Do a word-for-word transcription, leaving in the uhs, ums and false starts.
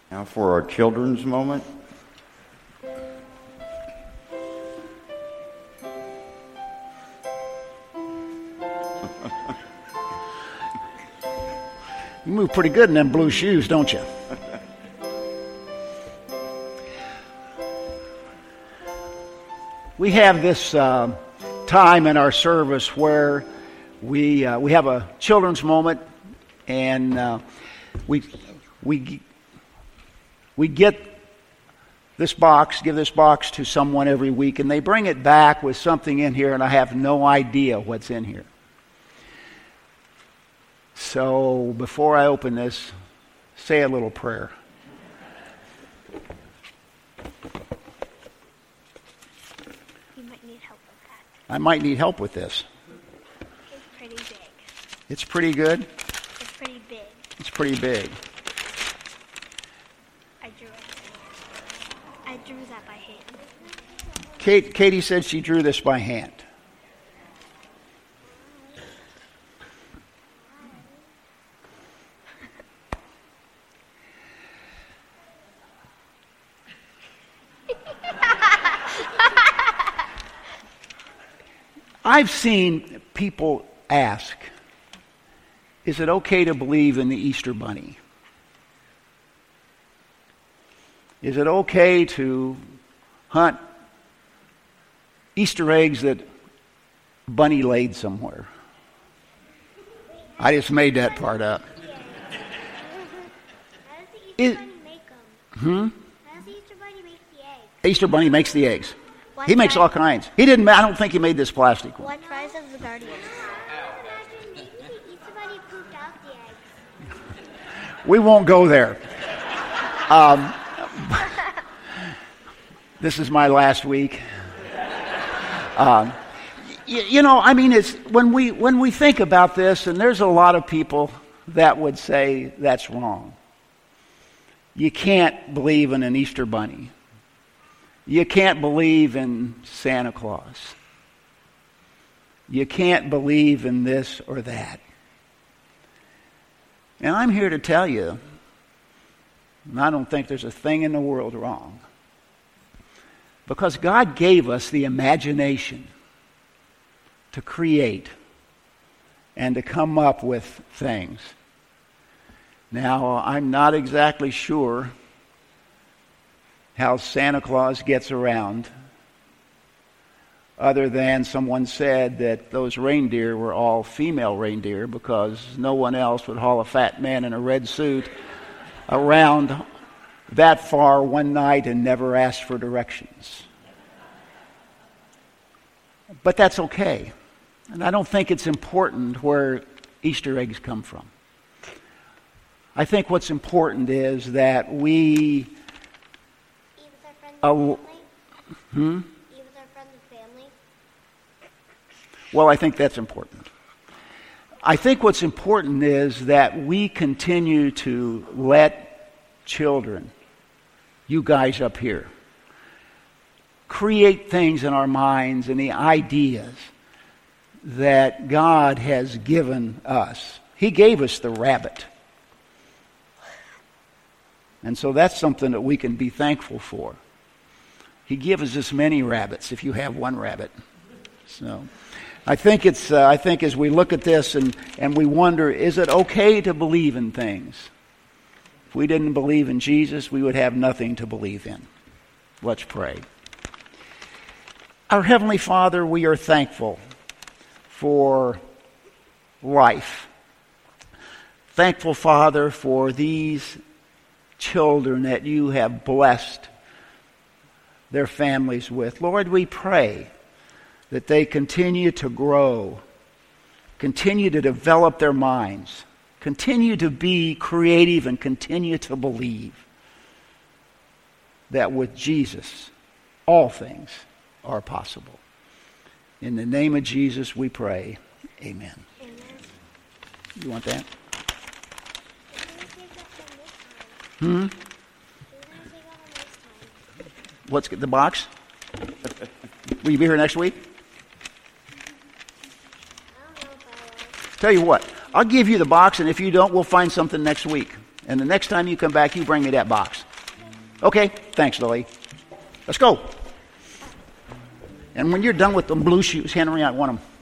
Now for our children's moment. You move pretty good in them blue shoes, don't you? We have this uh, time in our service where we uh, we have a children's moment, and uh, we we we get this box, give this box to someone every week, and they bring it back with something in here, and I have no idea what's in here. So before I open this, say a little prayer. You might need help with that. I might need help with this. It's pretty big. It's pretty good? It's pretty big. It's pretty big. I drew it. I drew that by hand. Kate, Katie said she drew this by hand. I've seen people ask, is it okay to believe in the Easter Bunny? Is it okay to hunt Easter eggs that Bunny laid somewhere? I just made that part up. How does the Easter It- Bunny make them? Hmm? How does the Easter Bunny make the eggs? Easter Bunny makes the eggs. What He makes size- all kinds. He didn't. I don't think he made this plastic one. What size is the guardian? The Easter Bunny pooped out the eggs. We won't go there. Um, this is my last week. Um, you, you know, I mean, it's when we when we think about this, and there's a lot of people that would say that's wrong. You can't believe in an Easter Bunny. You can't believe in Santa Claus. You can't believe in this or that. And I'm here to tell you, and I don't think there's a thing in the world wrong. Because God gave us the imagination to create and to come up with things. Now, I'm not exactly sure how Santa Claus gets around, other than someone said that those reindeer were all female reindeer because no one else would haul a fat man in a red suit around that far one night and never ask for directions. But that's okay. And I don't think it's important where Easter eggs come from. I think what's important is that we Eat with our friends Uh, and family? Hmm? Eat with our friends and family? Well, I think that's important. I think what's important is that we continue to let children, you guys up here, create things in our minds and the ideas that God has given us. He gave us the rabbit. And so that's something that we can be thankful for. He gives us many rabbits if you have one rabbit. So I think it's uh, I think as we look at this and, and we wonder, is it okay to believe in things? If we didn't believe in Jesus, we would have nothing to believe in. Let's pray. Our Heavenly Father, we are thankful for life. Thankful, Father, for these children that you have blessed their families with. Lord, we pray that they continue to grow, continue to develop their minds, continue to be creative, and continue to believe that with Jesus, all things are possible. In the name of Jesus, we pray. Amen. Amen. You want that? We're gonna Hmm? take that from this time. We're gonna take that from this time. What's the box? Will you be here next week? I don't know if I will. Tell you what, I'll give you the box, and if you don't, we'll find something next week. And the next time you come back, you bring me that box. Okay, thanks, Lily. Let's go. And when you're done with them blue shoes, Henry, I want them.